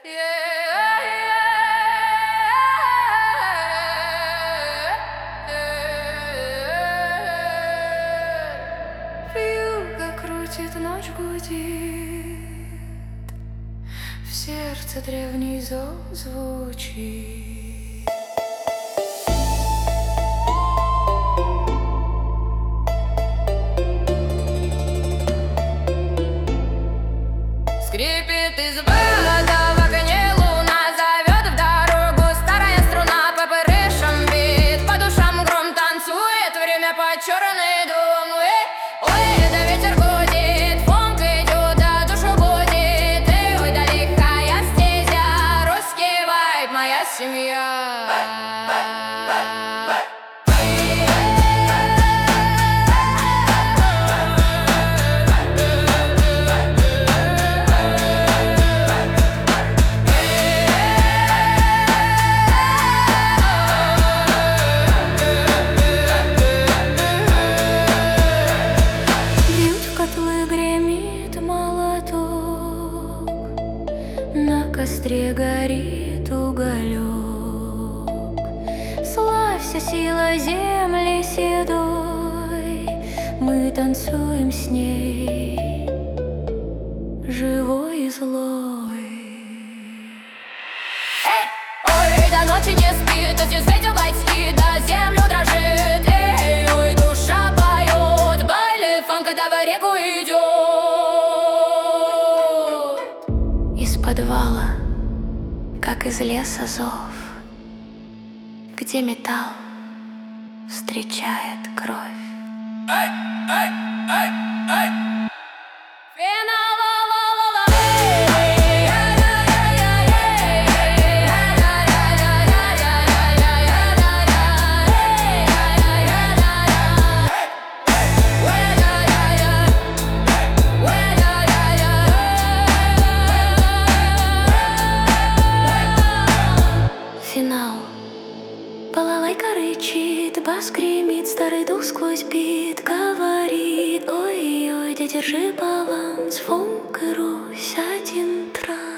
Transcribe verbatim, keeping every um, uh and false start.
Вьюга крутит, ночь гудит, в сердце древний зов звучит. Скрипит изба, в окне луна зовет в дорогу. Старая струна по пырышам бит, по душам гром танцует, время по черный дом. Ой, да ветер гудит, фонк идет, да душу будет. И ой, да лихая стезя, русский вайб, моя семья. На костре горит уголек. Славься, сила земли седой, мы танцуем с ней, живой и злой. Эй! Ой, до ночи не спит, и светил бойцы, до землю дрожит. Эй, ой, душа поет, байли фанка, да в реку идет. Из подвала, как из леса зов, где металл встречает кровь. Эй, эй, эй, эй! Финал. Балалайка рычит, бас гремит, старый дух сквозь бит говорит: ой-ой, держи баланс, фонк и Русь, один транс.